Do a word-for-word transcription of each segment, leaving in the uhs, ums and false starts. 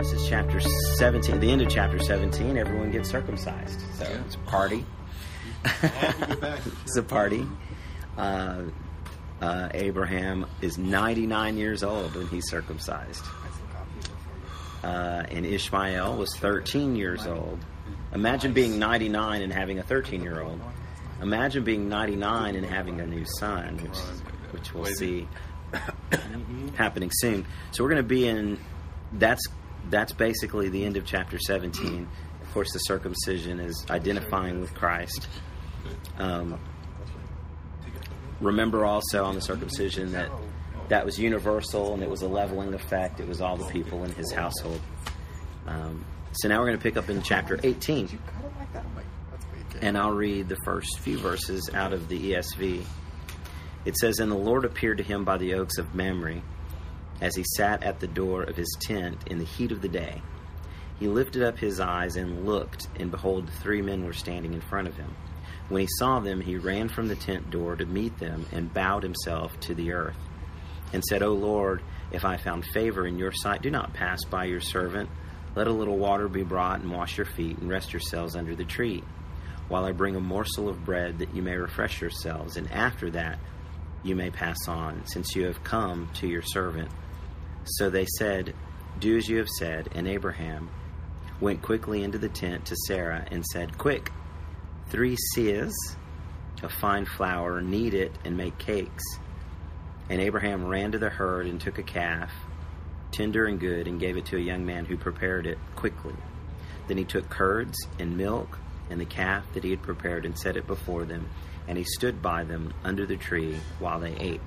Genesis chapter seventeen, the end of chapter seventeen, everyone gets circumcised. So yeah. It's a party. It's a party. Uh, uh, Abraham is ninety-nine years old when he's circumcised. Uh, and Ishmael was thirteen years old. Imagine being ninety-nine and having a thirteen-year-old. Imagine being ninety-nine and having a new son, which, which we'll see happening soon. So we're going to be in, that's that's basically the end of chapter seventeen. Of course, the circumcision is identifying with Christ. Um, remember also on the circumcision that that was universal and it was a leveling effect. It was all the people in his household. Um, so now we're going to pick up in chapter eighteen. And I'll read the first few verses out of the E S V. It says, "And the Lord appeared to him by the oaks of Mamre, as he sat at the door of his tent in the heat of the day. He lifted up his eyes and looked, and behold, three men were standing in front of him. When he saw them, he ran from the tent door to meet them, and bowed himself to the earth, and said, O Lord, if I found favor in your sight, do not pass by your servant. Let a little water be brought, and wash your feet, and rest yourselves under the tree, while I bring a morsel of bread, that you may refresh yourselves, and after that you may pass on, since you have come to your servant. So they said, Do as you have said. And Abraham went quickly into the tent to Sarah, and said, Quick, three seahs of fine flour, knead it, and make cakes. And Abraham ran to the herd, and took a calf, tender and good, and gave it to a young man who prepared it quickly. Then he took curds and milk, and the calf that he had prepared, and set it before them, and he stood by them under the tree while they ate."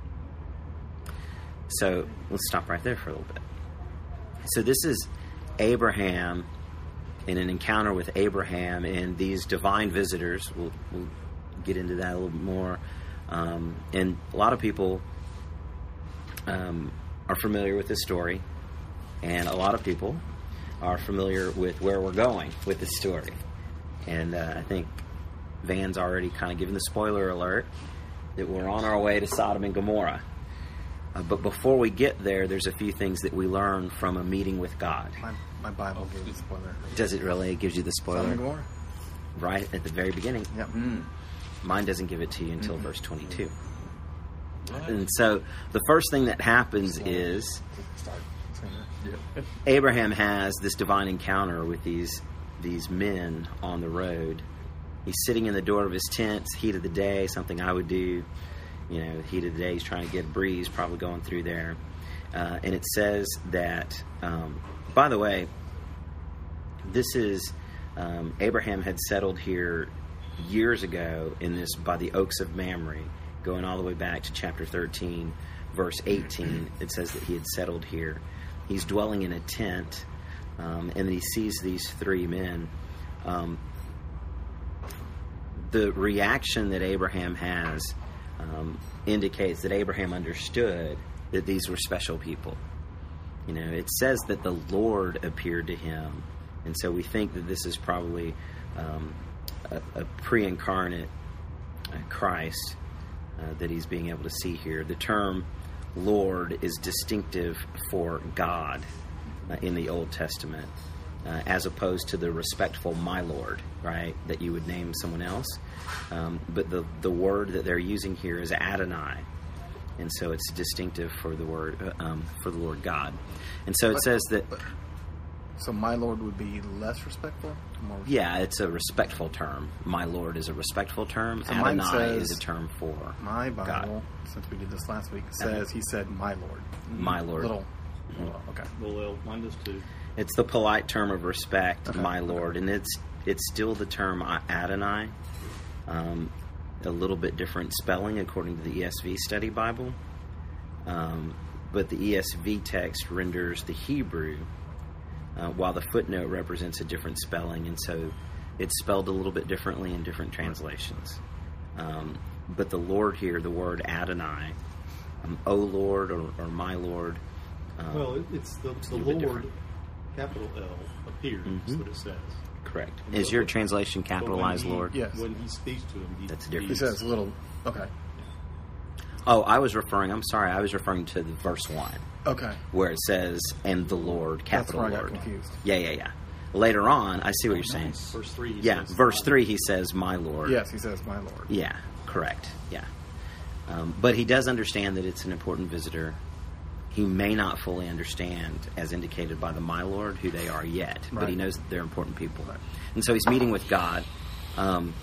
So let's stop right there for a little bit. So this is Abraham in an encounter with Abraham and these divine visitors. We'll, we'll get into that a little bit more. Um, and a lot of people um, are familiar with this story, and a lot of people are familiar with where we're going with this story. And uh, I think Van's already kind of given the spoiler alert that we're on our way to Sodom and Gomorrah. Uh, but before we get there, there's a few things that we learn from a meeting with God. My, my Bible gives you the spoiler. Does it really? It gives you the spoiler? Sodom and Gomorrah. Right at the very beginning. Yep. Mm. Mine doesn't give it to you until mm-hmm. verse twenty-two. Mm-hmm. And so the first thing that happens is Abraham has this divine encounter with these these men on the road. He's sitting in the door of his tent, heat of the day, something I would do. You know, heat of the day, he's trying to get a breeze, probably going through there. Uh, and it says that, um, by the way, this is, um, Abraham had settled here years ago in this, by the oaks of Mamre, going all the way back to chapter thirteen, verse eighteen. It says that he had settled here. He's dwelling in a tent. Um, and then he sees these three men. Um, the reaction that Abraham has um, indicates that Abraham understood that these were special people. You know, it says that the Lord appeared to him, and so we think that this is probably um, a, a pre-incarnate uh, Christ uh, that he's being able to see here. The term Lord is distinctive for God Uh, in the Old Testament, uh, as opposed to the respectful "my Lord," right, that you would name someone else. Um, but the the word that they're using here is Adonai, and so it's distinctive for the word uh, um, for the Lord God. And so it but, says that. But, so my Lord would be less respectful? More respectful? Yeah, it's a respectful term. My Lord is a respectful term. So Adonai says, is a term for my Bible. God. Since we did this last week, says he said my Lord. My Lord. Little. Mm-hmm. Okay. Well, mine does too. It's the polite term of respect, okay. my Lord, and it's it's still the term Adonai. Um, a little bit different spelling according to the E S V Study Bible, um, but the E S V text renders the Hebrew, uh, while the footnote represents a different spelling, and so it's spelled a little bit differently in different translations. Um, but the Lord here, the word Adonai, um, O Lord or, or my Lord. Um, well, it, it's the, the Lord, capital L, appeared. Mm-hmm. That's what it says. Correct. And Is so, your translation capitalized he, Lord? Yes. When he speaks to him, he, that's different. He says little. Okay. Oh, I was referring, I'm sorry, I was referring to the verse one, Okay. where it says, and the Lord, That's capital where I got Lord. confused. Yeah, yeah, yeah. Later on, I see what you're saying. Verse three. he Yeah, says, verse three, he says, my Lord. Yes, he says, "My Lord." Yeah, correct. Yeah. Um, but he does understand that it's an important visitor. He may not fully understand, as indicated by the my Lord, who they are yet, but he Right. knows that they're important people. And so he's meeting with God. Um,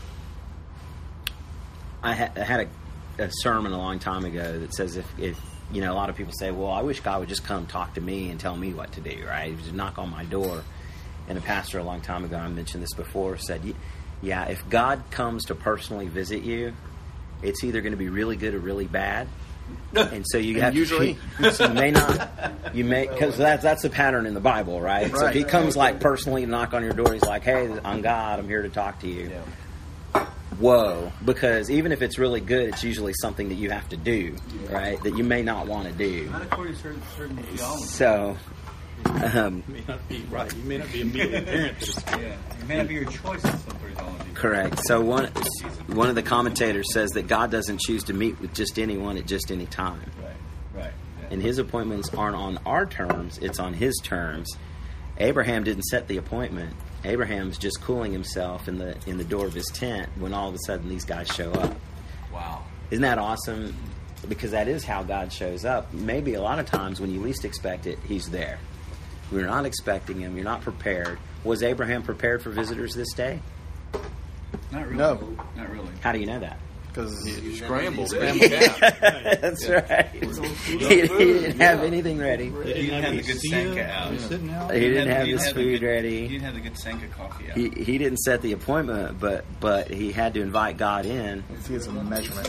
I, ha- I had a, a sermon a long time ago that says if, if, you know, a lot of people say, well, I wish God would just come talk to me and tell me what to do, right? He would just knock on my door. And a pastor a long time ago, I mentioned this before, said, yeah, if God comes to personally visit you, it's either going to be really good or really bad. And so you And have usually- to, so you may not, you may, because that's, that's the pattern in the Bible, right? So if Right. he comes like personally to knock on your door, he's like, hey, I'm God, I'm here to talk to you. Whoa, because even if it's really good, it's usually something that you have to do, right? That you may not want to do. Not according to certain, certain theology. So, um, You may not be right. You may not be immediately apparent that it's Yeah, it may not be your choice in some theology. correct. So one one of the commentators says that God doesn't choose to meet with just anyone at just any time. Right, right. Yeah. And his appointments aren't on our terms, it's on his terms. Abraham didn't set the appointment. Abraham's just cooling himself in the in the door of his tent when all of a sudden these guys show up. Wow. Isn't that awesome? Because that is how God shows up. Maybe a lot of times when you least expect it, he's there. We're not expecting him. You're not prepared. Was Abraham prepared for visitors this day? Not really. No. Not really. How do you know that? Because Scrambled. That's right. He, he didn't have anything ready. You didn't have the good Sanka out. He's sitting out. He didn't have you his didn't the food good- ready. You didn't have the good Sanka coffee out. He he didn't set the appointment, but but he had to invite God in. he has a measurement.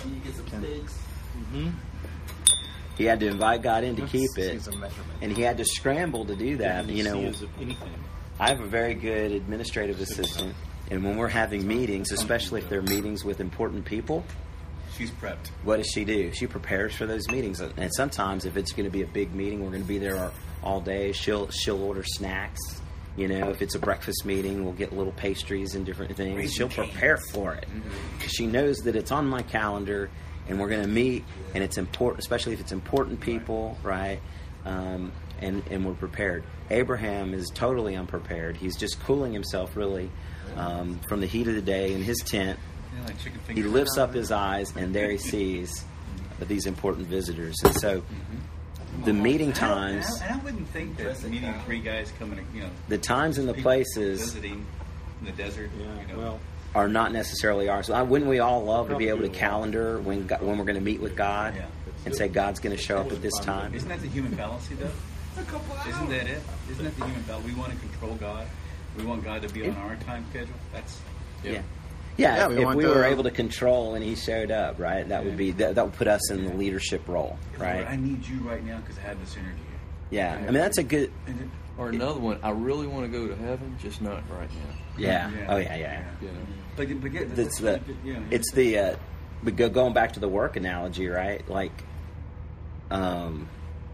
He had to invite God in to keep He it, has a measurement. and he had to scramble to do that. You know, Sees of anything. I have a very good administrative assistant, and when we're having meetings, especially if they're meetings with important people, She's prepped. what does she do? She prepares for those meetings, and sometimes if it's going to be a big meeting, we're going to be there all day. She'll she'll order snacks. You know, if it's a breakfast meeting, we'll get little pastries and different things. She'll prepare for it. She knows that it's on my calendar, and we're going to meet, and it's important, especially if it's important people, right? Um, and and we're prepared. Abraham is totally unprepared. He's just cooling himself, really, um, from the heat of the day in his tent. You know, like chicken He fingers. lifts up his eyes, and there he sees these important visitors. And so, the meeting And I don't- times, And I, and I wouldn't think that meeting three guys coming, you know, the times and the people places visiting in the desert. Yeah, you know, well, are not necessarily ours. So, wouldn't we all love to be able to calendar when God, when we're going to meet with God, Yeah. and say God's going to show up at this time? isn't that the human fallacy, though? Isn't that it? Isn't that the human fallacy? We want to control God. We want God to be on our time schedule. That's Yeah. Yeah, Yeah, if, we if want we the- were able to control and he showed up, right, that would be that, that would put us in the leadership role, Lord, I right? need you right now because I have this energy. Yeah, I mean that's a good. And it- Or another one, I really want to go to heaven, just not right now. Yeah. Yeah. Oh yeah, yeah. You know? But, but yeah, It's the yeah, it's the uh, we go going back to the work analogy, right? Like, um,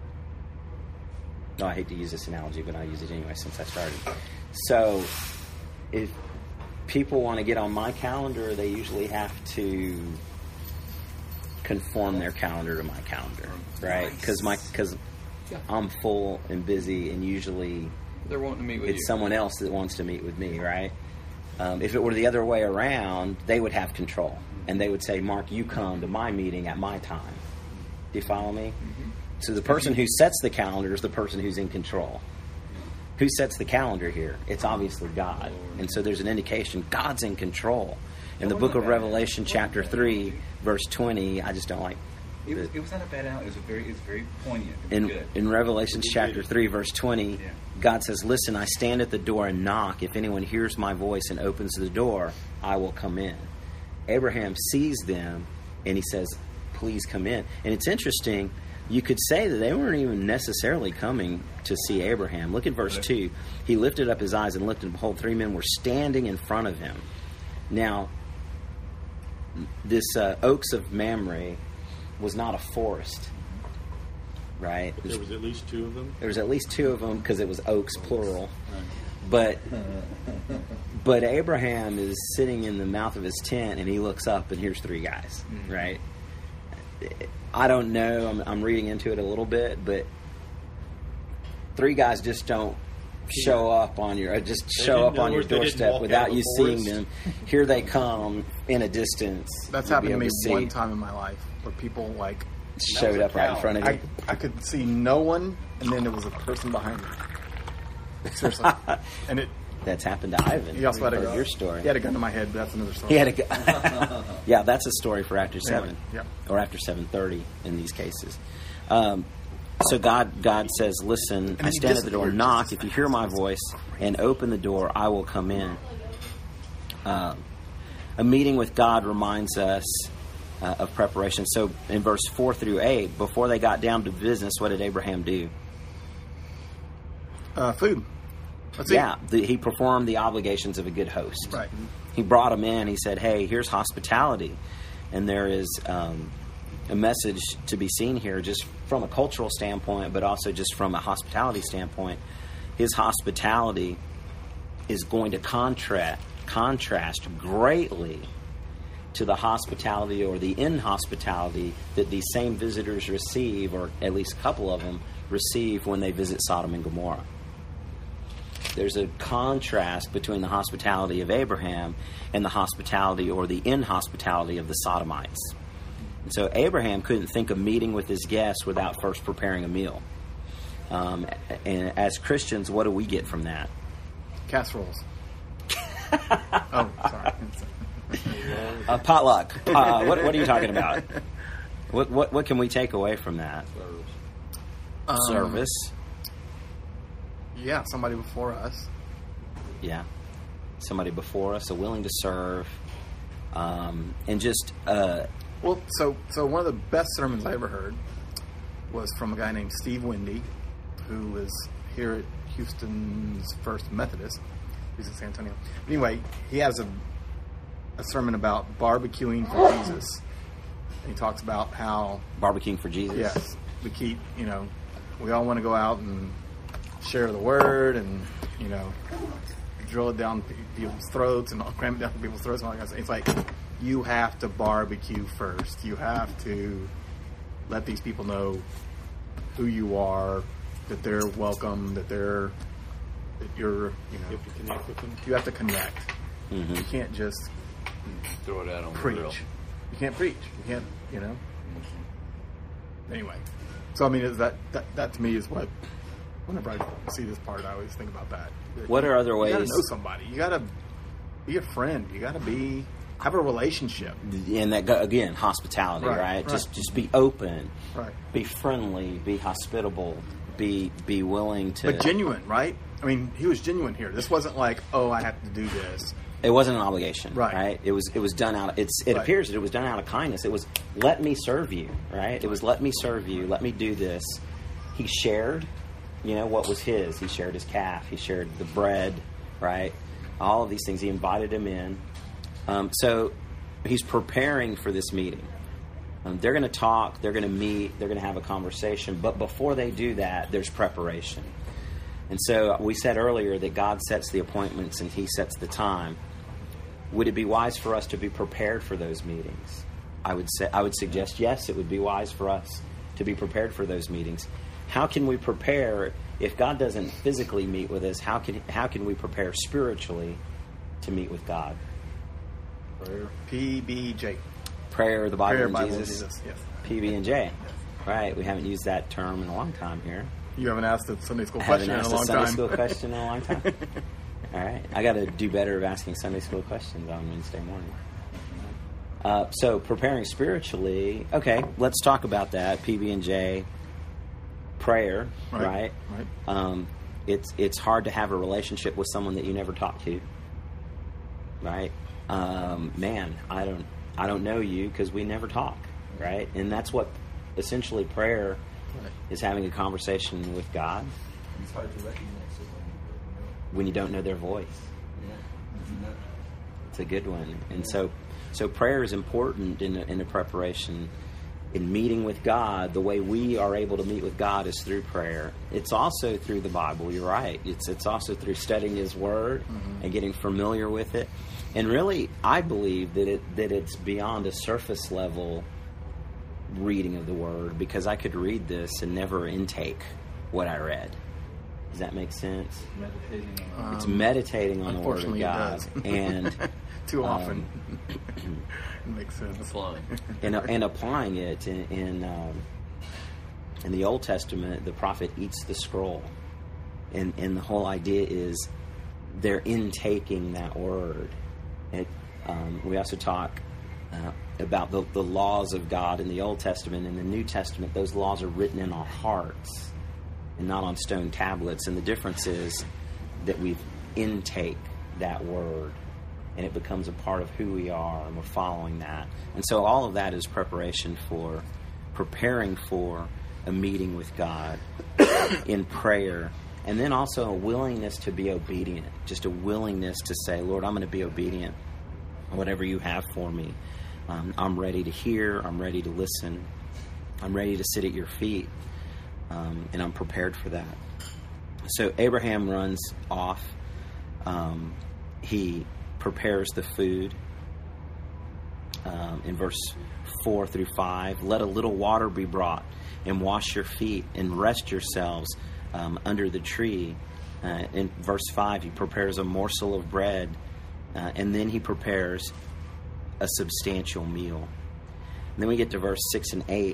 no, I hate to use this analogy, but I'll use it anyway since I started. So, if people want to get on my calendar, they usually have to conform their calendar to my calendar, right? Because my because I'm full and busy, and usually They're wanting to meet with it's you. someone else that wants to meet with me, right? Um, if it were the other way around, they would have control, and they would say, "Mark, you come to my meeting at my time." Do you follow me? Mm-hmm. So the person who sets the calendar is the person who's in control. Who sets the calendar here? It's obviously God, and so there's an indication God's in control. In the book of Revelation, chapter three, verse twenty, I just don't like. It was, it was not a bad out. It was a very, it was very poignant. It was In, good. in Revelation chapter three, verse twenty, Yeah. God says, "Listen, I stand at the door and knock. If anyone hears my voice and opens the door, I will come in." Abraham sees them, and he says, "Please come in." And it's interesting. You could say that they weren't even necessarily coming to see Abraham. Look at verse two. He lifted up his eyes and looked, and behold, three men were standing in front of him. Now, this uh, Oaks of Mamre was not a forest, right? It was- there was at least two of them. there was at least two of them because it was oaks plural. But but Abraham is sitting in the mouth of his tent and he looks up and here's three guys, right? I don't know. I'm, I'm reading into it a little bit, but three guys just don't show up on your just They show didn't up know on your it. They didn't doorstep walk without out of you the seeing forest. them. Here they come in a distance. That's You'll happened be to me able see. one time in my life where people like Showed a up right in cow. front of you. I, I could see no one, and then there was a person behind me. Seriously, and it. That's happened to Ivan. He also had a Heard gun. your story. He had a gun to my head, but that's another story. He had a gu- yeah, that's a story for after seven, yeah. or after seven thirty in these cases. Um, so God, God says, "Listen, I he stand at the door, disappeared. knock. If you hear my voice and open the door, I will come in." Um, a meeting with God reminds us uh, of preparation. So in verse four through eight, before they got down to business, what did Abraham do? Uh, food. Let's Yeah, the, he performed the obligations of a good host. Right. He brought him in. He said, "Hey, here's hospitality," and there is um, a message to be seen here, just from a cultural standpoint, but also just from a hospitality standpoint. His hospitality is going to contrast contrast greatly to the hospitality or the inhospitality that these same visitors receive, or at least a couple of them receive when they visit Sodom and Gomorrah. There's a contrast between the hospitality of Abraham and the hospitality or the inhospitality of the Sodomites. And so Abraham couldn't think of meeting with his guests without first preparing a meal. Um, and as Christians, what do we get from that? Casseroles. oh, sorry. Uh, potluck. Uh, what, what are you talking about? What, what what can we take away from that? Um, Service. Yeah, somebody before us. Yeah. Somebody before us, so willing to serve. Um, and just... Uh, Well, so so one of the best sermons I ever heard was from a guy named Steve Wendy, who is here at Houston's First Methodist. He's in San Antonio. Anyway, he has a a sermon about barbecuing for Jesus. And he talks about how, barbecuing for Jesus. yes, we keep, you know, we all want to go out and share the word and, you know, drill it down people's throats and cram it down people's throats and all that kind of stuff. It's like, you have to barbecue first. You have to let these people know who you are, that they're welcome, that they're, that you're, you know, You have to connect with them. you have to connect. Mm-hmm. You can't just Throw it out on preach. the grill. You can't preach. You can't, you know. Anyway, so I mean, is that, that that to me is what. Whenever I see this part, I always think about that. What are other You ways? gotta know somebody. You gotta be a friend. You gotta be have a relationship. And that, go- again, hospitality, Right, right? right. Just just be open. Right. Be friendly. Be hospitable. Be be willing to... But genuine, right? I mean, he was genuine here. This wasn't like, oh, I have to do this. It wasn't an obligation, Right. right? It was it was done out. It's it Right. appears that it was done out of kindness. It was, let me serve you, right? It was, let me serve you. Let me do this. He shared, you know, what was his. He shared his calf. He shared the bread, right? All of these things. He invited him in. Um, so he's preparing for this meeting. Um, they're going to talk. They're going to meet. They're going to have a conversation. But before they do that, there's preparation. And so we said earlier that God sets the appointments and He sets the time. Would it be wise for us to be prepared for those meetings? I would say, I would suggest yes, it would be wise for us to be prepared for those meetings. How can we prepare if God doesn't physically meet with us? How can how can we prepare spiritually to meet with God? Prayer. P B J. Prayer, the Bible, Prayer, and Bible, Jesus. Jesus. Yes. P B and J. Right. We haven't used that term in a long time here. You haven't asked a Sunday school I haven't question in a asked a long Sunday time. school question in a long time. All right. I got to do better of asking Sunday school questions on Wednesday morning. Uh, so preparing spiritually, okay, let's talk about that. P B and J, prayer, right? Right, right. Um, it's it's hard to have a relationship with someone that you never talk to, right? Um, man, I don't I don't know you because we never talk, right? And that's what essentially prayer Right. is, having a conversation with God It's hard to recognize someone when you don't know their voice. you don't know. It's a good one. And so so prayer is important in the, in the preparation. In meeting with God, the way we are able to meet with God is through prayer. It's also through the Bible. You're right. It's it's also through studying His Word Mm-hmm. and getting familiar with it. And really, I believe that it that it's beyond a surface level reading of the Word, because I could read this and never intake what I read. Does that make sense? Meditating on Um, It's meditating on the Word of unfortunately, it God, does. and Too um, often. It makes sense. Applying. and, and applying it in in, um, in the Old Testament. The prophet eats the scroll, and and the whole idea is they're intaking that word. It, um, we also talk uh, about the, the laws of God in the Old Testament. In the New Testament, those laws are written in our hearts and not on stone tablets. And the difference is that we intake that word, and it becomes a part of who we are, and we're following that. And so all of that is preparation for, preparing for a meeting with God in prayer, and then also a willingness to be obedient, just a willingness to say, Lord, I'm going to be obedient, whatever you have for me. Um, I'm ready to hear, I'm ready to listen, I'm ready to sit at your feet, um, and I'm prepared for that. So Abraham runs off. Um, he prepares the food. Um, in verse four through five, let a little water be brought, and wash your feet, and rest yourselves um, under the tree. Uh, in verse five, he prepares a morsel of bread, uh, and then he prepares a substantial meal. And then we get to verse six and eight.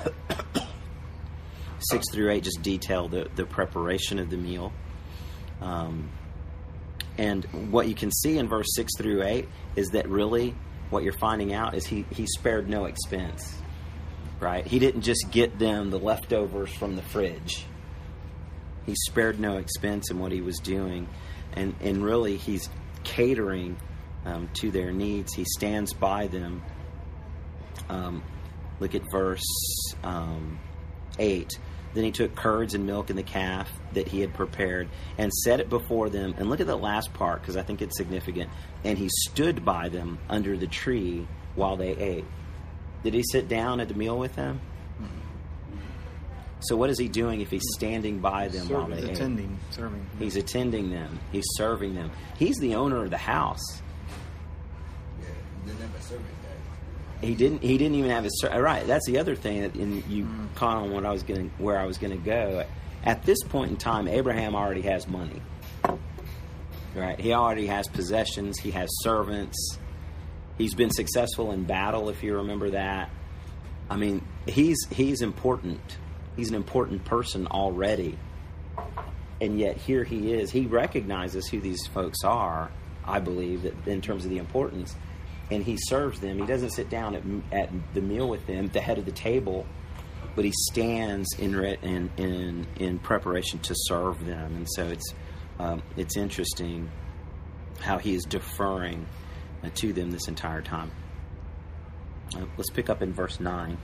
Six through eight just detail the, the preparation of the meal. Um, and what you can see in verse six through eight is that really what you're finding out is he, he spared no expense, right? He didn't just get them the leftovers from the fridge. He spared no expense in what he was doing. And, and really he's catering um, to their needs. He stands by them. Um, look at verse um, eight. Then he took curds and milk and the calf that he had prepared and set it before them. And look at the last part, because I think it's significant. And he stood by them under the tree while they ate. Did he sit down at the meal with them? Mm-hmm. So what is he doing if he's standing by them Serving, while they ate? attending, serving. He's attending them. He's serving them. He's the owner of the house. Yeah, he didn't have a servant there. He didn't. He didn't even have his. Right. That's the other thing. That in, you mm. caught on what I was going, where I was going to go. At this point in time, Abraham already has money. Right. He already has possessions. He has servants. He's been successful in battle, if you remember that. I mean, he's he's important. He's an important person already. And yet here he is. He recognizes who these folks are. I believe that in terms of the importance. And he serves them. He doesn't sit down at, at the meal with them, the head of the table, but he stands in in in, in preparation to serve them. And so it's um, it's interesting how he is deferring uh, to them this entire time. Uh, let's pick up in verse nine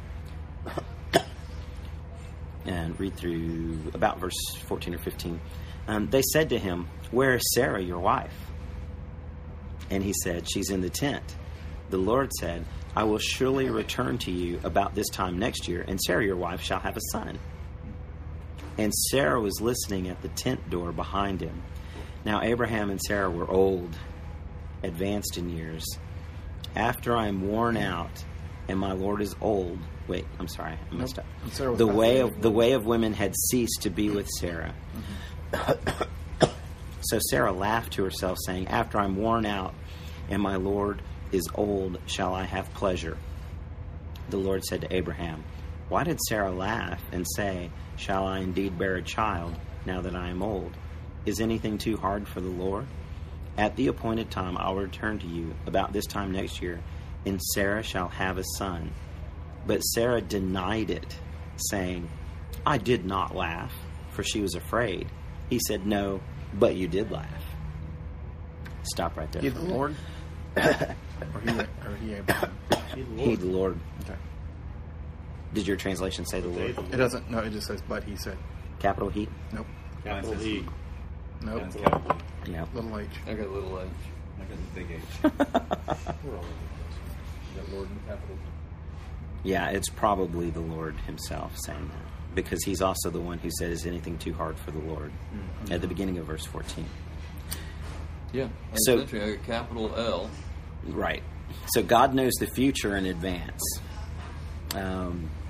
and read through about verse fourteen or fifteen. Um, they said to him, "Where is Sarah, your wife?" And he said, "She's in the tent." The Lord said, "I will surely return to you about this time next year, and Sarah your wife shall have a son." And Sarah was listening at the tent door behind him. Now Abraham and Sarah were old, advanced in years. After I am worn out, and my Lord is old. Wait, I'm sorry, I messed Nope. up. Sarah was The about way to- of the way of women had ceased to be with Sarah. Mm-hmm. So Sarah laughed to herself, saying, "After I'm worn out, and my Lord is old, shall I have pleasure?" The Lord said to Abraham, "Why did Sarah laugh and say, 'Shall I indeed bear a child now that I am old?' Is anything too hard for the Lord? At the appointed time I'll return to you about this time next year, and Sarah shall have a son." But Sarah denied it, saying, "I did not laugh," for she was afraid. He said, "No, but you did laugh." Stop right there. He the Lord? or he, or he Abraham? He, the Lord. Okay. Did your translation say the Lord? It doesn't, no, it just says, but he said. Capital He? Nope. Capital E. Nope. Mine's capital. Yeah. Little H. I got a little H. I got the big H. We're all over the place. The Lord in capital. Yeah, it's probably the Lord himself saying that, because he's also the one who said, "Is anything too hard for the Lord?" Mm-hmm. At the beginning of verse fourteen. Yeah. And So- essentially, I got capital L. Right. So God knows the future in advance. Um,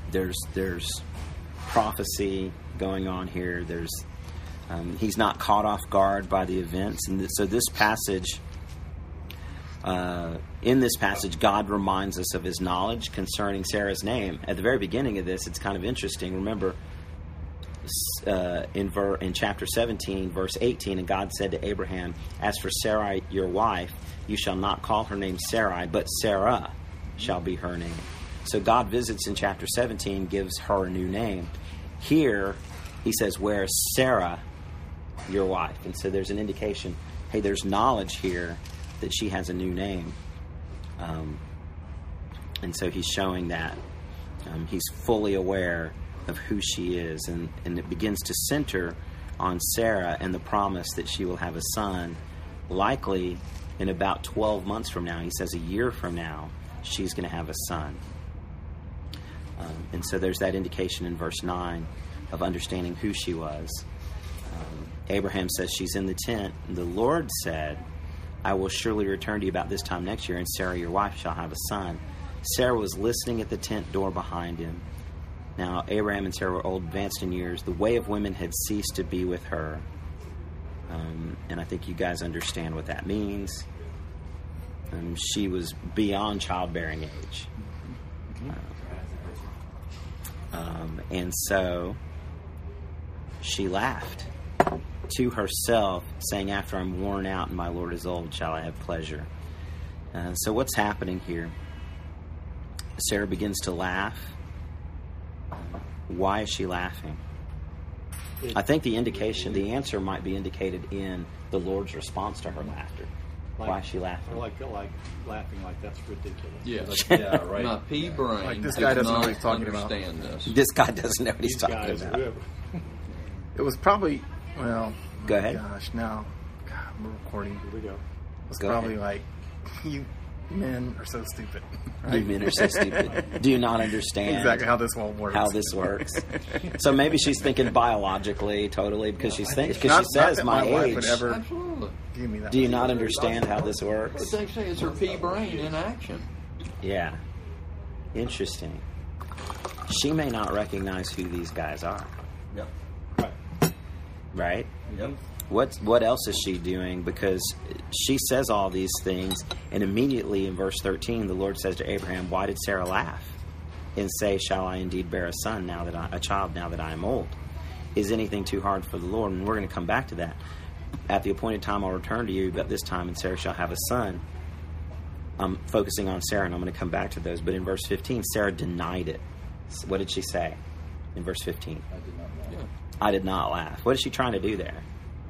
there's there's prophecy going on here. There's um, he's not caught off guard by the events, and th- so this passage, uh, in this passage, God reminds us of His knowledge concerning Sarah's name. At the very beginning of this, it's kind of interesting. Remember, uh, in ver- in chapter seventeen, verse eighteen, and God said to Abraham, "As for Sarai, your wife, you shall not call her name Sarai, but Sarah shall be her name." So God visits in chapter seventeen, gives her a new name. Here, He says, "Where is Sarah, your wife?" And so there's an indication, hey, there's knowledge here that she has a new name. Um, and so He's showing that. Um, he's fully aware of who she is. And, and it begins to center on Sarah and the promise that she will have a son, likely in about twelve months from now. He says a year from now, she's going to have a son. Um, and so there's that indication in verse nine of understanding who she was. Um, Abraham says she's in the tent. And the Lord said, "I will surely return to you about this time next year, and Sarah your wife shall have a son." Sarah was listening at the tent door behind him. Now Abraham and Sarah were old, advanced in years. The way of women had ceased to be with her. Um, and I think you guys understand what that means. Um, she was beyond childbearing age. Uh, um, and so she laughed to herself, saying, "After I'm worn out and my Lord is old, shall I have pleasure?" Uh, so what's happening here? Sarah begins to laugh. Why is she laughing? I think the indication, the answer might be indicated in the Lord's response to her laughter. Like, Why is she laughing? Or like, like laughing like that's ridiculous. Yeah, Like, yeah, right. My pea brain Like, this does guy doesn't know not what he's talking about. understand this. This guy doesn't know what he's These talking guys, about. whoever. It was probably, well, Go oh ahead. Gosh, now, God, we're recording. Here we go. It was Go probably ahead. like, you men are so stupid. Right? You men are so stupid. Do you not understand Exactly how this all works. how this works? So maybe she's thinking biologically, totally, because she's think, because Not- she not says that my, my wife age. would ever Absolutely. give me that. Do you not understand how this works? But they say it's her pea brain in action. Yeah. Interesting. She may not recognize who these guys are, Yep. Right. right? Yep. What what else is she doing? Because she says all these things, and immediately in verse thirteen, the Lord says to Abraham, "Why did Sarah laugh and say, 'Shall I indeed bear a son now that I, a child now that I am old? Is anything too hard for the Lord?'" And we're going to come back to that. "At the appointed time, I'll return to you, but this time, and Sarah shall have a son." I'm focusing on Sarah, and I'm going to come back to those. But in verse fifteen, Sarah denied it. What did she say in verse fifteen? I did not know. Yeah. I did not laugh. What is she trying to do there?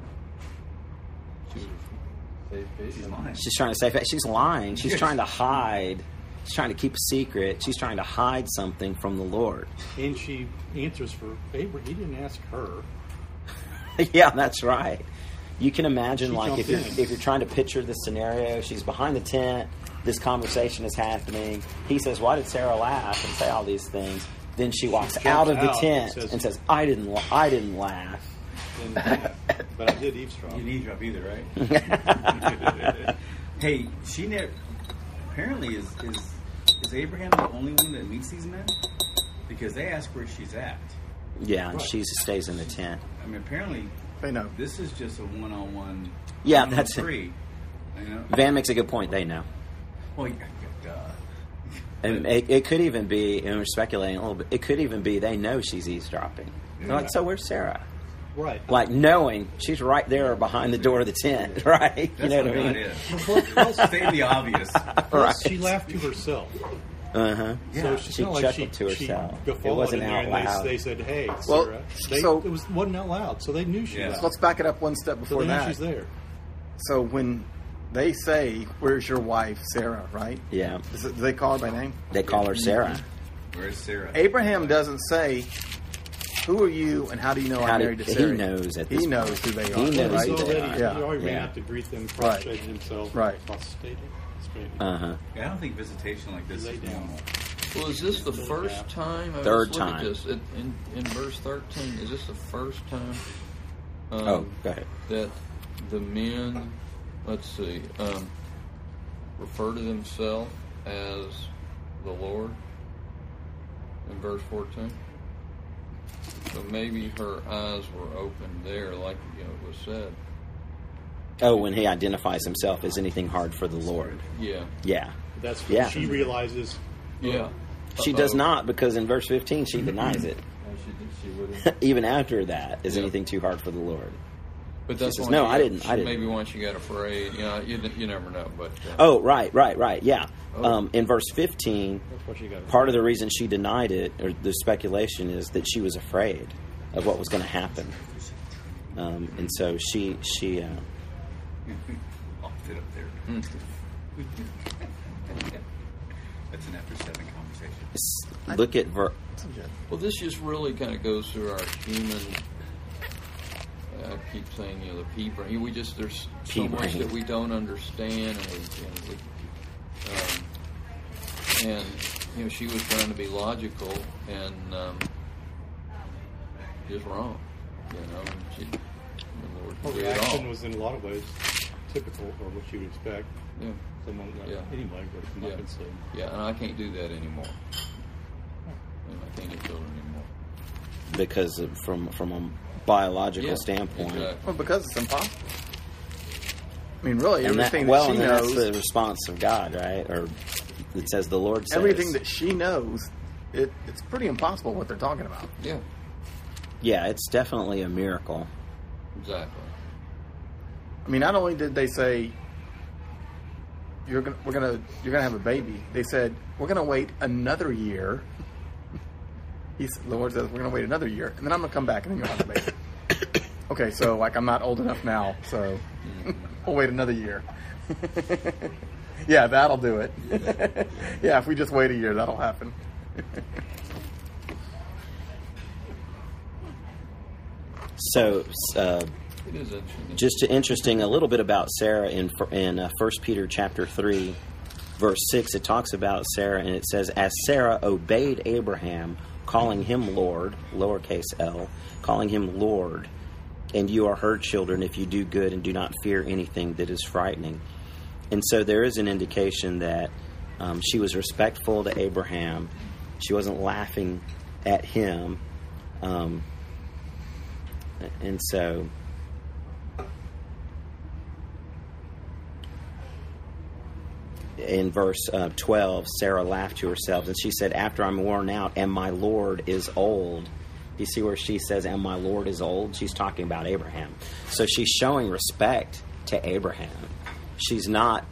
She's lying. She's trying to say she's lying. She's trying to hide. She's trying to keep a secret. She's trying to hide something from the Lord. And she answers for Abraham. He didn't ask her. Yeah, that's right. You can imagine, She like, if you're jumped in. if you're trying to picture this scenario. She's behind the tent. This conversation is happening. He says, "Why did Sarah laugh?" and say all these things. Then she walks jumps out of the out tent and says- and says, "I didn't. la- I didn't laugh." And, but I did eavesdrop. You didn't drop either, right? Hey, she never. Apparently, is is is Abraham the only one that meets these men? Because they ask where she's at. Yeah, and Right. she stays in the tent. I mean, apparently, They know. this is just a one-on-one. Yeah, one-on-one that's it. free. You know? Van makes a good point. They know. Well, yeah, duh. And it, it could even be, and we're speculating a little bit, it could even be they know she's eavesdropping. They're like, "So where's Sarah?" Right. Like, knowing she's right there behind the door of the tent, right? You That's know what what I God mean? is. State the obvious. Right. She laughed to herself. Uh-huh. So she's She not like chuckled she, to she herself. guffawed It wasn't in there out and loud. They, they said, "Hey, Well, Sarah." They, so- it was wasn't out loud, so they knew she Yeah. laughed. Let's back it up one step So before they know that. she's there. So when they say, "Where's your wife, Sarah?" Right? Yeah. Is it, do they call her by name? They call her Sarah. Where's Sarah? Abraham doesn't say, "Who are you and how do you know How I'm did- married to he Sarah?" knows at He this knows point. who they He are. knows right? He's who they already, are. Yeah. he already ran Yeah. out to greet them, Right. prostrated himself, Right. prostrated, prostrated. Uh-huh. Yeah, I don't think visitation like this Lay is down. normal. Well, is this the first time? I Third just look time. At this. It, in, in verse thirteen, is this the first time um, Oh, go ahead. that the men, let's see, um, refer to themselves as the Lord? in verse fourteen. So maybe her eyes were open there, like you know, it was said. Oh, when he identifies himself as anything hard for the Lord. Yeah. Yeah. That's when Yeah. she realizes. Yeah. She does not, because in verse fifteen she denies it. Oh, she did. She would have. Even after that, is Yeah. anything too hard for the Lord? But that's says, when "No, she I got- didn't- I she- didn't." Maybe once she got afraid. You know, you, you never know. But uh, Oh, right, right, right. Yeah. Oh. Um, in verse fifteen, That's what she got. part of the reason she denied it, or the speculation, is that she was afraid of what was going to happen, um, and so she she. Uh, I'll fit up there. mm. That's an after seven conversation. s- look at ver- Well, this just really kind of goes through our human. I keep saying, you know, the pea brain. We just there's so Pea much brain. that we don't understand, and we, and, we um, and you know, she was trying to be logical and um, just wrong. You know, and she, and the Lord Her did it all. reaction was in a lot of ways typical, or what you would expect. Yeah, Someone like Yeah. anybody would come Yeah. up and say, yeah, and I can't do that anymore. And I can't get children anymore. because of, from from a biological Yeah, standpoint. exactly. Well, because it's impossible. I mean, really, And that, everything well, that she and knows, that's the response of God, right? Or it says the Lord says. everything that she knows, it, it's pretty impossible what they're talking about. Yeah, Yeah, it's definitely a miracle. exactly. I mean, not only did they say you're gonna, we're gonna, you're gonna have a baby, they said we're gonna wait another year. He's, the Lord says we're gonna wait another year, and then I'm gonna come back and then you'll have a baby. Okay, so like I'm not old enough now, so we'll wait another year. Yeah, that'll do it. Yeah, if we just wait a year, that'll happen. So, uh, It is interesting. just interesting, a little bit about Sarah in in uh, First Peter chapter three, verse six. It talks about Sarah, and it says, "As Sarah obeyed Abraham, calling him Lord, lowercase l, calling him Lord, and you are her children if you do good and do not fear anything that is frightening." And so there is an indication that um, she was respectful to Abraham. She wasn't laughing at him, um, and so. In verse uh, twelve, Sarah laughed to herself, and she said, "After I'm worn out, and my Lord is old." You see where she says, "And my Lord is old"? She's talking about Abraham. So she's showing respect to Abraham. She's not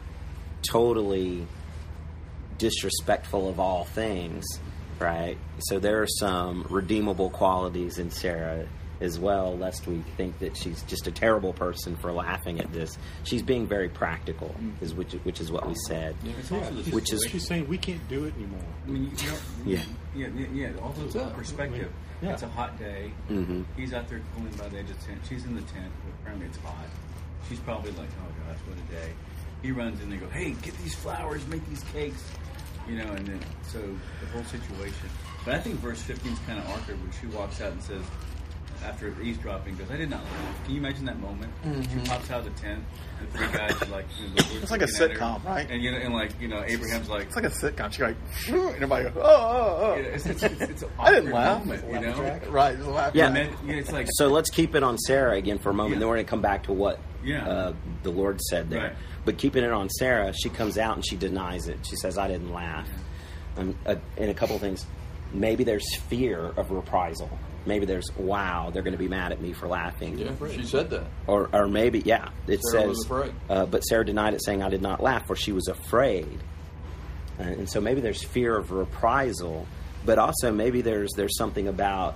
totally disrespectful of all things, right? So there are some redeemable qualities in Sarah as well, lest we think that she's just a terrible person for laughing at this. She's being very practical, is which, which is what we said. Yeah, It's also the Which is- situation. she's saying we can't do it anymore. I mean, you know, Yeah. yeah, yeah, yeah. Also, What's up? perspective. Yeah. It's a hot day. Mhm. He's out there cooling by the edge of the tent. She's in the tent. Apparently, it's hot. She's probably like, "Oh gosh, what a day." He runs in and they go, "Hey, get these flowers, make these cakes," you know. And then so the whole situation. But I think verse fifteen is kind of awkward when she walks out and says, after eavesdropping, goes, "I did not laugh." Can you imagine that moment? She pops out of the tent. The three guys are like, you know, the Lord's It's like a looking at her, sitcom, right? And you know, and like you know, Abraham's like, It's like a sitcom. She's like, and everybody goes, oh, oh, oh. yeah, it's, it's, it's, it's an I didn't awkward laugh. moment, you know. Right, just laugh. Yeah. And then, yeah, it's like So let's keep it on Sarah again for a moment. Yeah. Then we're going to come back to what Yeah. uh, the Lord said there. Right. But keeping it on Sarah, she comes out and she denies it. She says, "I didn't laugh." Um, uh, and a couple of things. Maybe there's fear of reprisal. Maybe there's, wow, they're going to be mad at me for laughing. Yeah, she said that. Or, or maybe, yeah, it Sarah says, was afraid. Uh, but Sarah denied it, saying, "I did not laugh," for she was afraid. Uh, and so maybe there's fear of reprisal, but also maybe there's there's something about,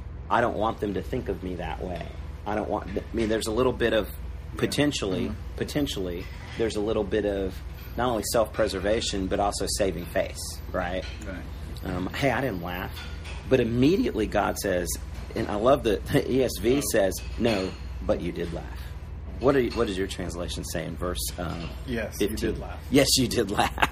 I don't want them to think of me that way. I don't want. I mean, there's a little bit of potentially, Mm-hmm. potentially, there's a little bit of not only self-preservation but also saving face, right? right. Um, hey, I didn't laugh. But immediately God says, and I love that the E S V says, "No, but you did laugh." What are you, what does your translation say in verse uh, Yes, you fifteen? did laugh. Yes, you did laugh.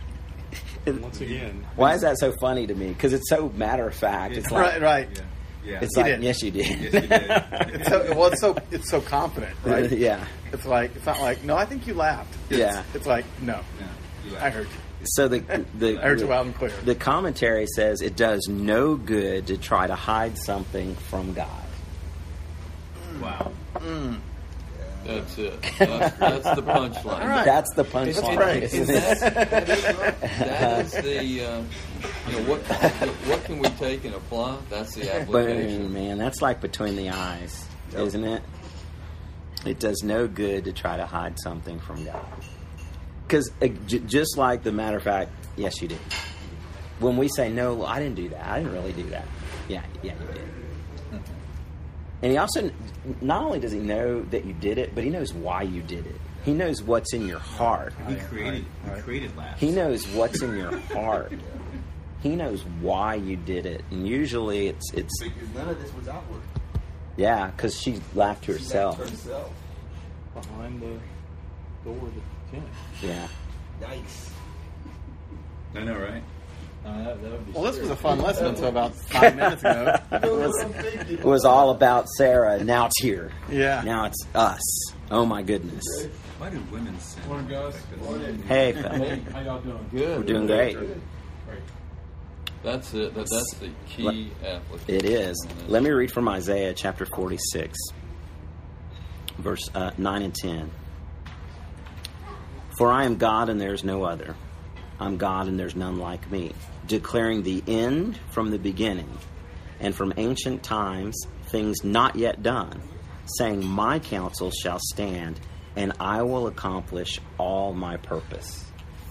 And Once again, why is that so funny to me? Because it's so matter of fact. It's like, Right, right. Yeah. Yeah. it's He like, did. yes, you did. Yes, you did. It's so, well, it's so it's so confident, right? Yeah. It's like it's not like no, I think you laughed. It's, Yeah. It's like no, Yeah. You I heard you. So the the I heard the, you loud and clear. the commentary says it does no good to try to hide something from God. Wow. That's it. That's, that's the punchline. right. That's the Let's punchline, pray. isn't And it? that, that is the, uh, you know, what what can we take and apply? That's the Boom, application. man. That's like between the eyes, isn't it? It does no good to try to hide something from God. Because uh, j- just like the matter of fact, yes, you did. When we say, no, I didn't do that. I didn't really do that. Yeah, yeah, you did. And he also, not only does he know that you did it, but he knows why you did it. He knows what's in your heart. He created. He created laughs. He knows what's in your heart. He knows why you did it. And usually it's, it's Because none of this was outward. yeah, because she laughed to She herself. laughed to herself. Behind the door of the tent. Yeah. Yikes. I know, right? Uh, that, that would be Well, this was a scary. fun lesson until about five minutes ago. It was, it was all about Sarah. Now it's here. Yeah. Now it's us. Oh, my goodness. Why do women sin? Morning, guys. Hey, fella. Hey, how y'all doing? Good. We're doing great. Great. That's it. That, that's the key application. It is. Let me read from Isaiah chapter forty-six, verse uh, nine and ten. For I am God and there is no other. I'm God and there's none like me, declaring the end from the beginning, and from ancient times things not yet done, saying, my counsel shall stand, and I will accomplish all my purpose.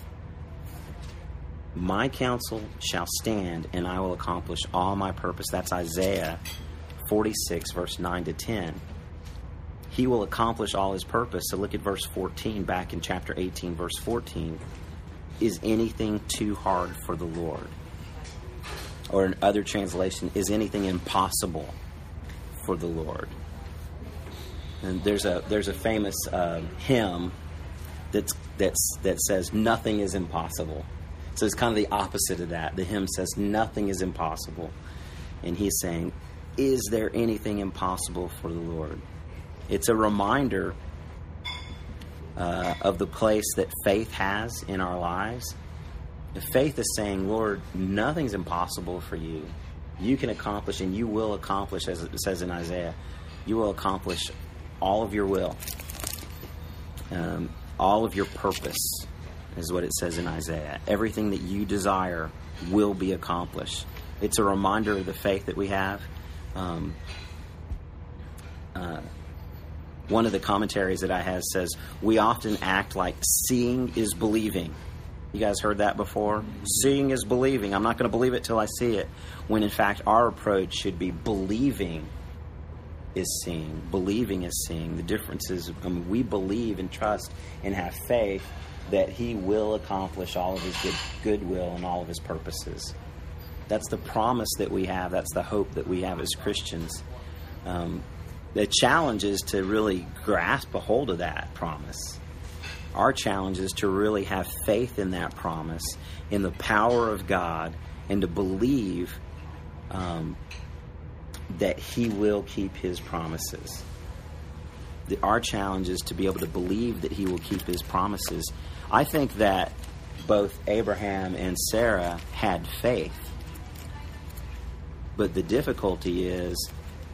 My counsel shall stand, and I will accomplish all my purpose. That's Isaiah forty-six, verse nine to ten. He will accomplish all his purpose. So look at verse fourteen, back in chapter eighteen, verse fourteen. Is anything too hard for the Lord? Or in other translation, is anything impossible for the Lord? And there's a there's a famous uh, hymn that's that's that says nothing is impossible. So it's kind of the opposite of that. The hymn says nothing is impossible, and he's saying, is there anything impossible for the Lord? It's a reminder uh, of the place that faith has in our lives. The faith is saying, Lord, nothing's impossible for you. You can accomplish, and you will accomplish, as it says in Isaiah, you will accomplish all of your will, um, all of your purpose, is what it says in Isaiah. Everything that you desire will be accomplished. It's a reminder of the faith that we have. Um, uh, one of the commentaries that I have says, we often act like seeing is believing. You guys heard that before? Seeing is believing. I'm not going to believe it till I see it. When in fact our approach should be believing is seeing. Believing is seeing. The difference is I mean, we believe and trust and have faith that he will accomplish all of his good goodwill and all of his purposes. That's the promise that we have. That's the hope that we have as Christians. Um, the challenge is to really grasp a hold of that promise. Our challenge is to really have faith in that promise, in the power of God, and to believe um, that he will keep his promises. The, our challenge is to be able to believe that he will keep his promises. I think that both Abraham and Sarah had faith. But the difficulty is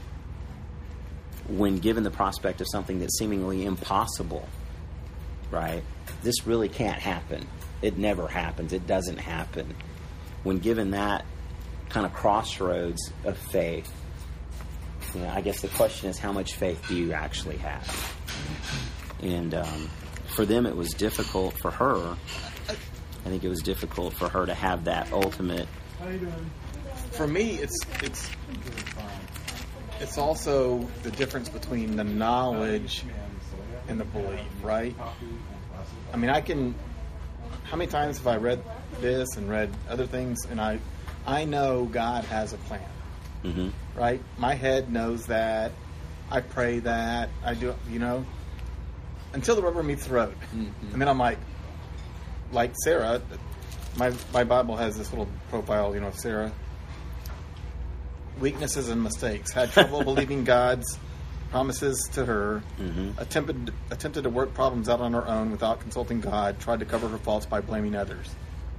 when given the prospect of something that's seemingly impossible, right? This really can't happen. It never happens. It doesn't happen. When given that kind of crossroads of faith, you know, I guess the question is, how much faith do you actually have? And um, for them, it was difficult. For her, I think it was difficult for her to have that ultimate. How you doing? For me, it's it's it's also the difference between the knowledge and the belief, right? I mean, I can. How many times have I read this and read other things, and I, I know God has a plan, Mm-hmm. right? My head knows that. I pray that. I do, you know, until the rubber meets the road, Mm-hmm. and then I'm like, like Sarah. My my Bible has this little profile, you know, of Sarah. Weaknesses and mistakes. Had trouble believing God's promises to her. Mm-hmm. Attempted attempted to work problems out on her own without consulting God. Tried to cover her faults by blaming others.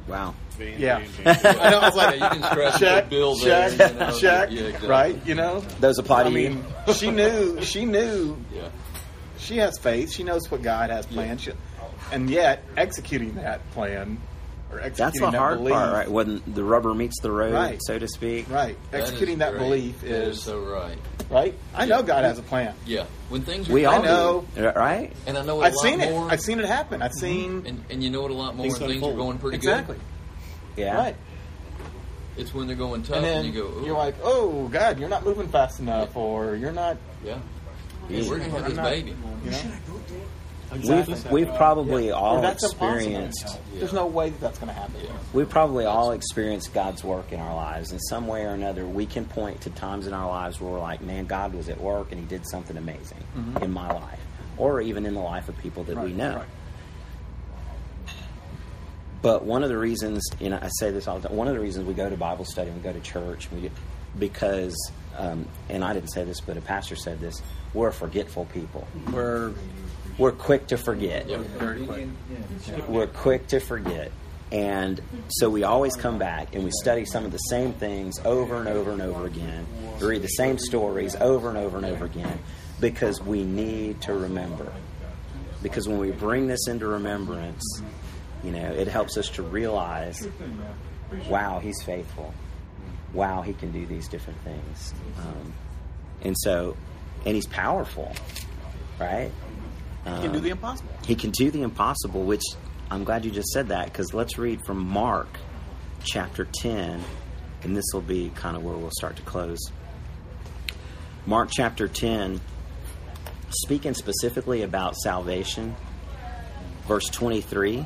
Wow. Van, Yeah. Van, Van. I know. I was like, Yeah, you can scratch check, the bill there. check, you know, check. yeah, exactly. Right? You know. Those apply to I you? mean, she knew. She knew. Yeah. She has faith. She knows what God has planned. She, and yet, executing that plan or That's executing the that hard belief, part, right? When the rubber meets the road, Right. so to speak. right? That Executing is that great. belief That is, is so right. right. I know God has a plan. Yeah. When things are We all I know. do, right? and I know it a I've lot seen it. more. I've seen it happen. I've seen and, and you know it a lot more Things when things are unfold. going pretty exactly. good. Yeah. Right. It's when they're going tough And and, then you go, you're "Ooh, like, oh God, you're not moving fast enough, or you're not. yeah. Yeah. We're going to have I'm this not- baby. You know. We've we've probably all Or that's impossible. experienced There's no way that that's going to happen. Yeah. we've probably all experienced God's work in our lives in some way or another. We can point to times in our lives where we're like, man, God was at work and He did something amazing in my life, or even in the life of people that we Right, know. right. But one of the reasons, you know, I say this all the time. One of the reasons we go to Bible study and we go to church, we, because, um, and I didn't say this, but a pastor said this: we're a forgetful people. We're We're quick to forget. Yeah. very quick. We're quick to forget. And so we always come back and we study some of the same things over and over and over again. We read the same stories over and over and over again because we need to remember. Because when we bring this into remembrance, you know, it helps us to realize, wow, He's faithful. Wow, He can do these different things. Um, and so, and He's powerful, right? You can do the impossible. He can do the impossible, which I'm glad you just said that, because let's read from Mark chapter ten, and this will be kind of where we'll start to close. Mark chapter ten, speaking specifically about salvation, verse twenty-three.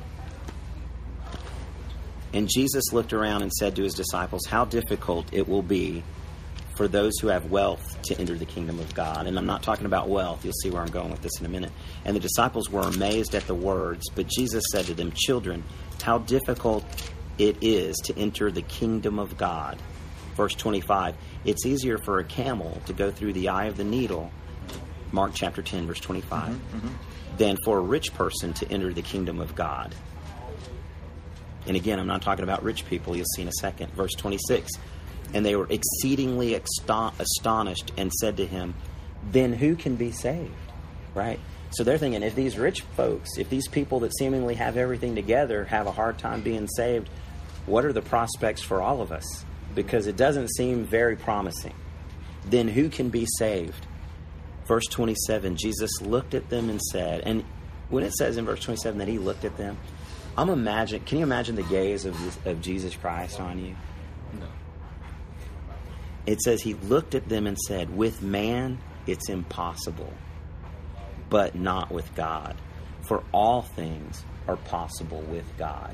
And Jesus looked around and said to His disciples, how difficult it will be for those who have wealth to enter the kingdom of God. And I'm not talking about wealth. You'll see where I'm going with this in a minute. And the disciples were amazed at the words. But Jesus said to them, children, how difficult it is to enter the kingdom of God. Verse twenty-five, it's easier for a camel to go through the eye of the needle, Mark chapter ten, verse twenty-five, mm-hmm, mm-hmm. than for a rich person to enter the kingdom of God. And again, I'm not talking about rich people. You'll see in a second. Verse twenty-six, and they were exceedingly exton- astonished and said to Him, then who can be saved? Right? So they're thinking, if these rich folks, if these people that seemingly have everything together have a hard time being saved, what are the prospects for all of us? Because it doesn't seem very promising. Then who can be saved? Verse twenty-seven, Jesus looked at them and said, and when it says in verse twenty-seven that He looked at them, I'm imagine. Can you imagine the gaze of this, of Jesus Christ on you? No. It says He looked at them and said, with man it's impossible, but not with God. For all things are possible with God.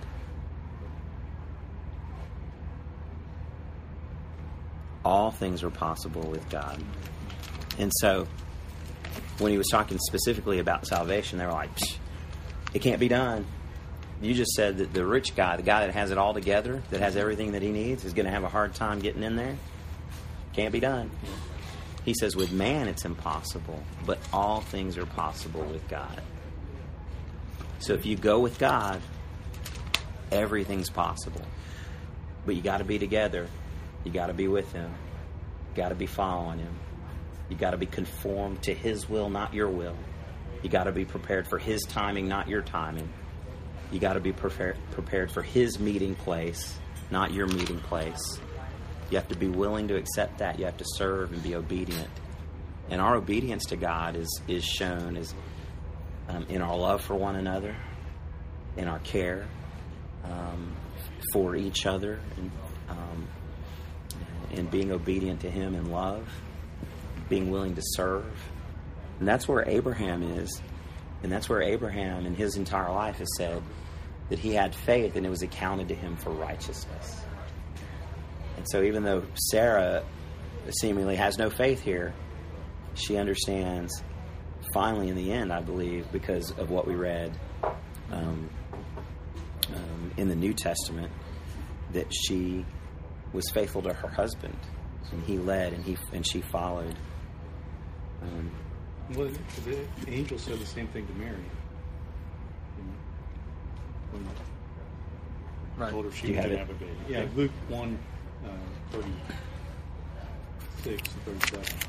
All things are possible with God. And so, when He was talking specifically about salvation, they were like, Psh, it can't be done. You just said that the rich guy, the guy that has it all together, that has everything that he needs, is going to have a hard time getting in there. Can't be done. He says, with man it's impossible, but all things are possible with God. So if you go with God, everything's possible. But you got to be together. You got to be with Him. You got to be following Him. You got to be conformed to His will, not your will. You got to be prepared for His timing, not your timing. You got to be prepared prepared for His meeting place, not your meeting place. You have to be willing to accept that. You have to serve and be obedient. And our obedience to God is is shown as um, in our love for one another, in our care um, for each other, and um, and being obedient to Him in love, being willing to serve. And that's where Abraham is. And that's where Abraham in his entire life has said that he had faith and it was accounted to him for righteousness. And so even though Sarah seemingly has no faith here, she understands finally in the end, I believe, because of what we read um, um, in the New Testament, that she was faithful to her husband. And he led and he and she followed. Um, Well, the angel said the same thing to Mary. When Right. told her she Do you was have going to it? have a baby. Yeah, Okay. Luke one, uh, thirty-six and thirty-seven.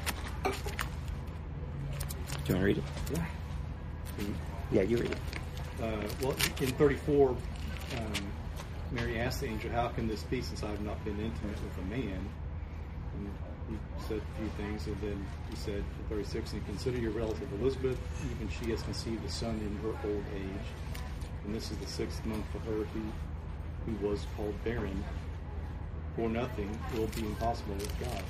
Do you want to read it? Yeah. Yeah, you read it. Uh, well, in thirty-four, um, Mary asked the angel, "How can this be, since I have not been intimate with a man?" And he said a few things, and then he said in thirty-six, "And consider your relative Elizabeth, even she has conceived a son in her old age, and this is the sixth month for her who, who was called barren. For nothing will be impossible with God."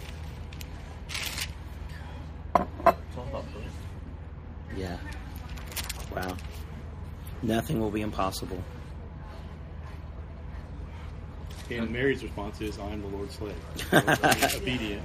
It's all about birth. Yeah. Wow. Nothing will be impossible. And Mary's response is, "I am the Lord's slave." So, obedient.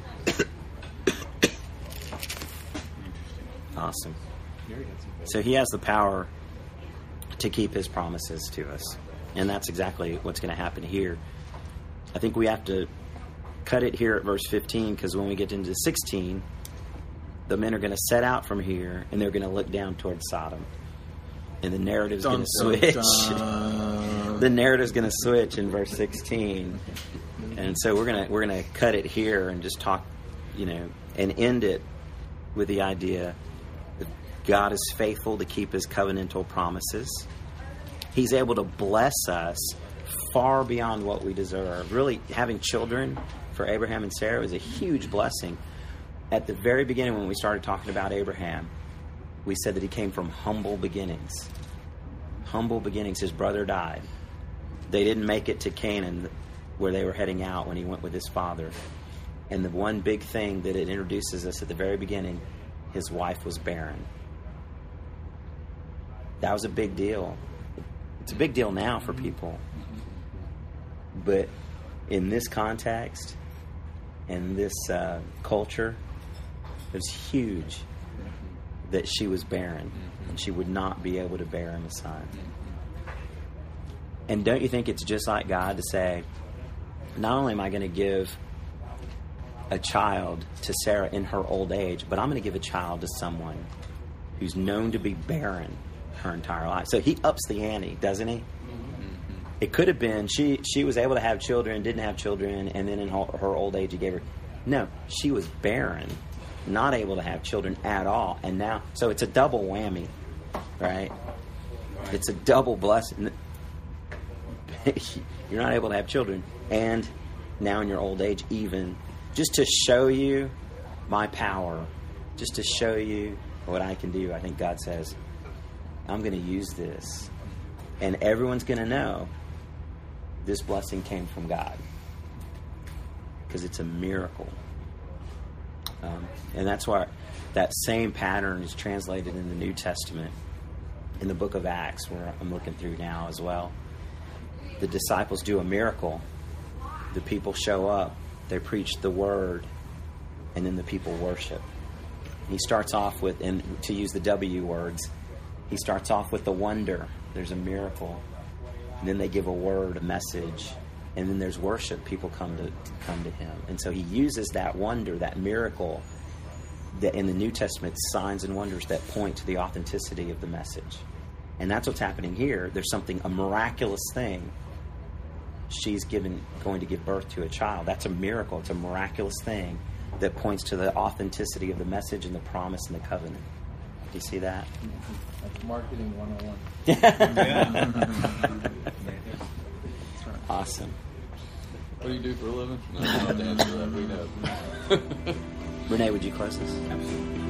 Awesome. Mary had some faith. So he has the power to keep his promises to us. And that's exactly what's going to happen here. I think we have to cut it here at verse fifteen, because when we get into sixteen, the men are going to set out from here and they're going to look down towards Sodom. And the narrative's going to switch. The narrative's going to switch in verse sixteen. And so we're going to we're going to cut it here and just talk, you know, and end it with the idea that God is faithful to keep his covenantal promises. He's able to bless us far beyond what we deserve. Really, having children for Abraham and Sarah was a huge blessing. At the very beginning, when we started talking about Abraham, we said that he came from humble beginnings. Humble beginnings. His brother died. They didn't make it to Canaan, where they were heading out when he went with his father. And the one big thing that it introduces us at the very beginning, his wife was barren. That was a big deal. It's a big deal now for people. But in this context, in this uh, culture, it was huge that she was barren and she would not be able to bear him a son. And don't you think it's just like God to say, not only am I going to give a child to Sarah in her old age, but I'm going to give a child to someone who's known to be barren her entire life. So he ups the ante, doesn't he? It could have been she she was able to have children, didn't have children, and then in her, her old age he gave her. No, she was barren, not able to have children at all. And now, so it's a double whammy, right? It's a double blessing. You're not able to have children, and now in your old age even, just to show you my power, just to show you what I can do. I think God says, I'm going to use this, and everyone's going to know this blessing came from God, because it's a miracle. Um, and that's why that same pattern is translated in the New Testament, in the book of Acts, where I'm looking through now as well. The disciples do a miracle. The people show up. They preach the word, and then the people worship. He starts off with, and to use the W words, he starts off with the wonder. There's a miracle. And then they give a word, a message, and then there's worship. People come to, to come to him. And so he uses that wonder, that miracle, that in the New Testament, signs and wonders that point to the authenticity of the message. And that's what's happening here. There's something, a miraculous thing. She's given, going to give birth to a child. That's a miracle. It's a miraculous thing that points to the authenticity of the message and the promise and the covenant. Do you see that? That's marketing one oh one. Awesome. What do you do for a living? No, I'm not to answer that. We know. Renee, would you close this? Absolutely.